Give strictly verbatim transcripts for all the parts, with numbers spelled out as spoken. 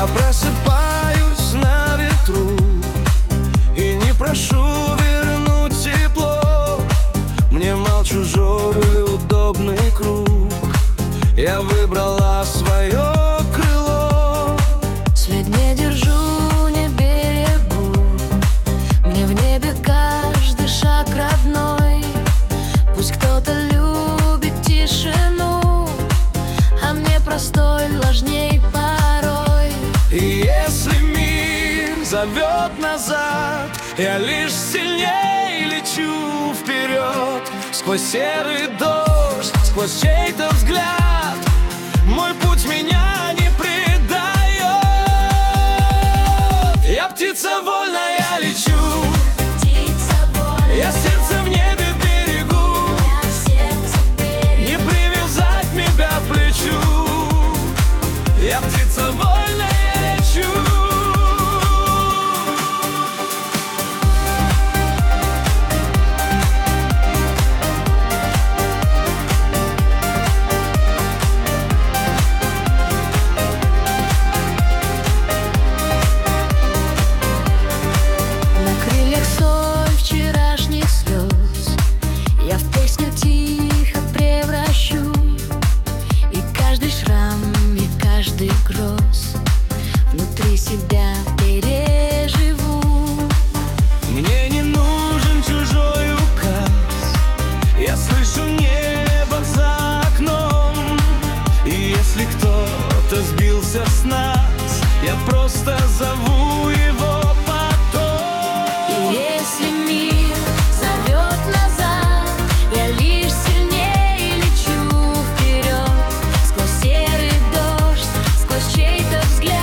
просыпаюсь на ветру и не прошу вернуть тепло. Мне мал чужой удобный круг, я выбрала свое крыло. След не держу, не берегу, мне в небе каждый шаг родной. Пусть кто-то любит тишину, а мне простой важней порой. И если мир зовет назад, я лишь сильней лечу вперед. Сквозь серый дождь, сквозь чей-то взгляд, мой путь меня не предает. Я птица вольная, лечу, я сердце в небе берегу, не привязать меня к плечу. Я птица вольная, лечу. Внутри себя переживу. Мне не нужен чужой указ, я слышу небо за окном. И если кто-то сбился с нас, я просто зову его потом. И если мир зовет назад, я лишь сильнее лечу вперед. Сквозь серый дождь, сквозь чей-то взгляд,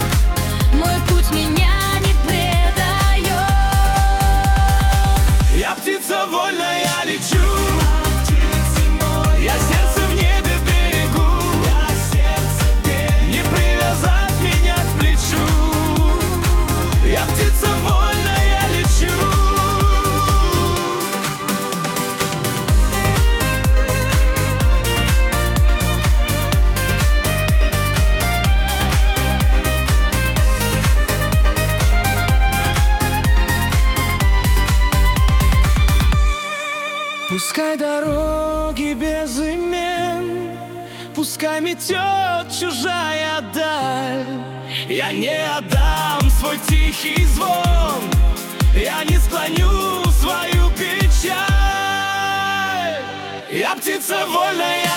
птица вольная, лечу, я сердце в небе берегу, не привязать меня к плечу. Я птица вольная, лечу. Пускай дороги без имен, пускай метет чужая даль, я не отдам свой тихий звон, я не склоню свою печаль. Я птица вольная,